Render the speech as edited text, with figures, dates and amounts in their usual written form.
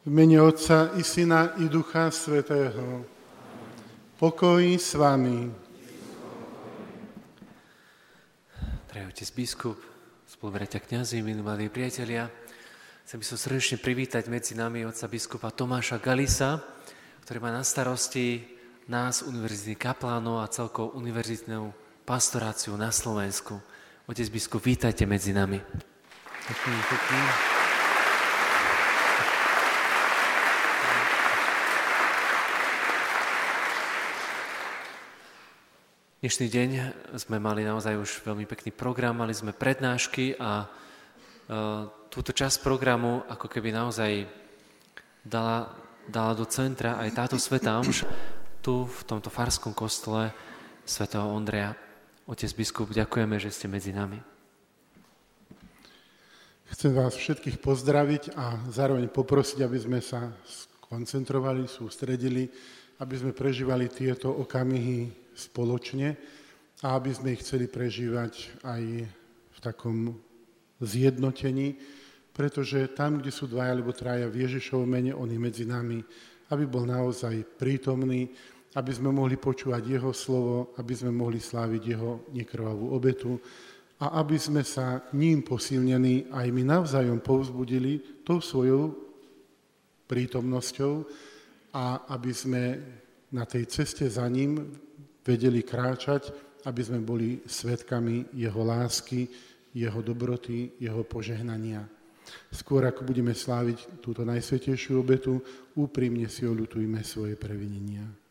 V mene Otca i Syna i Ducha Svätého. Pokoj s vami. Drahý otec biskup, spolubratia kňazi, milí mladí priatelia, chcem by som srdečne privítať medzi nami otca biskupa Tomáša Galisa, ktorý má na starosti nás, univerzitných kaplánov a celkou univerzitnú pastoráciu na Slovensku. Otec biskup, vítajte medzi nami. Ďakujem. Dnešný deň sme mali naozaj už veľmi pekný program, mali sme prednášky a túto časť programu ako keby naozaj dala do centra aj táto svätá omša tu v tomto farskom kostole svätého Ondreja. Otec biskup, ďakujeme, že ste medzi nami. Chcem vás všetkých pozdraviť a zároveň poprosiť, aby sme sa skoncentrovali, sústredili, aby sme prežívali tieto okamihy spoločne a aby sme ich chceli prežívať aj v takom zjednotení, pretože tam, kde sú dvaja alebo traja v Ježišovom mene, on je medzi nami, aby bol naozaj prítomný, aby sme mohli počúvať jeho slovo, aby sme mohli sláviť jeho nekrvavú obetu a aby sme sa ním posilnení aj my navzájom povzbudili tou svojou prítomnosťou a aby sme na tej ceste za ním vedeli kráčať, aby sme boli svedkami jeho lásky, jeho dobroty, jeho požehnania. Skôr ako budeme sláviť túto najsvätejšiu obetu, úprimne si oľutujme svoje previnenia.